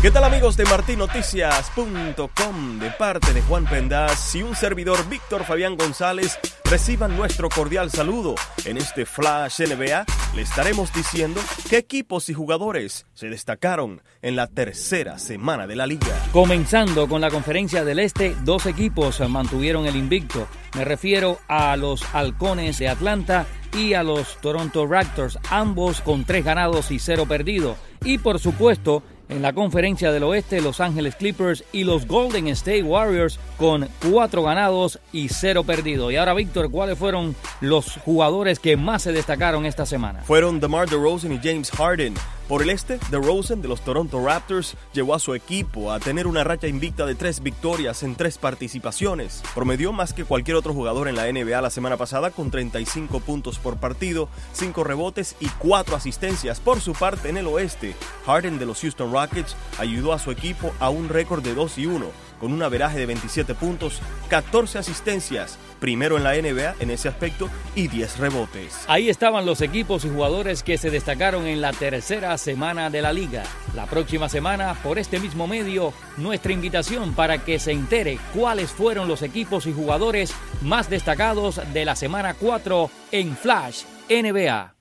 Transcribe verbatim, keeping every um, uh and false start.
¿Qué tal, amigos de martin noticias punto com? De parte de Juan Pendaz y un servidor Víctor Fabián González, reciban nuestro cordial saludo. En este Flash N B A le estaremos diciendo qué equipos y jugadores se destacaron en la tercera semana de la liga. Comenzando con la Conferencia del Este, dos equipos mantuvieron el invicto. Me refiero a los Halcones de Atlanta y a los Toronto Raptors, ambos con tres ganados y cero perdidos. Y por supuesto, en la Conferencia del Oeste, Los Ángeles Clippers y los Golden State Warriors con cuatro ganados y cero perdidos. Y ahora, Víctor, ¿cuáles fueron los jugadores que más se destacaron esta semana? Fueron DeMar DeRozan y James Harden. Por el este, DeRozan de los Toronto Raptors llevó a su equipo a tener una racha invicta de tres victorias en tres participaciones. Promedió más que cualquier otro jugador en la N B A la semana pasada con treinta y cinco puntos por partido, cinco rebotes y cuatro asistencias. Por su parte, en el oeste, Harden de los Houston Rockets ayudó a su equipo a un récord de dos y uno, con un averaje de veintisiete puntos, catorce asistencias, primero en la N B A en ese aspecto, y diez rebotes. Ahí estaban los equipos y jugadores que se destacaron en la tercera semana de la liga. La próxima semana, por este mismo medio, nuestra invitación para que se entere cuáles fueron los equipos y jugadores más destacados de la semana cuatro en Flash N B A.